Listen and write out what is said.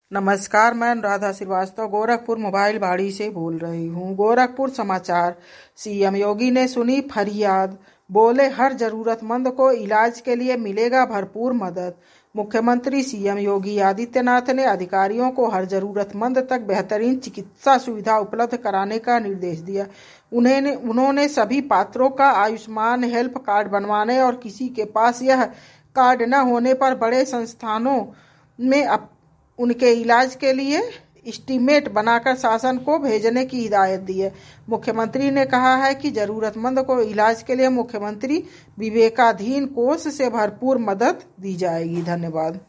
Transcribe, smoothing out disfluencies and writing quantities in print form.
नमस्कार, मैं अनुराधा श्रीवास्तव गोरखपुर मोबाइल बाड़ी से बोल रही हूँ। गोरखपुर समाचार। सीएम योगी ने सुनी फरियाद, बोले हर जरूरतमंद को इलाज के लिए मिलेगा भरपूर मदद। मुख्यमंत्री सीएम योगी आदित्यनाथ ने अधिकारियों को हर जरूरतमंद तक बेहतरीन चिकित्सा सुविधा उपलब्ध कराने का निर्देश दिया। उन्होंने सभी पात्रों का आयुष्मान हेल्थ कार्ड बनवाने और किसी के पास यह कार्ड न होने पर बड़े संस्थानों में उनके इलाज के लिए एस्टीमेट बनाकर शासन को भेजने की हिदायत दी है। मुख्यमंत्री ने कहा है कि जरूरतमंद को इलाज के लिए मुख्यमंत्री विवेकाधीन कोष से भरपूर मदद दी जाएगी। धन्यवाद।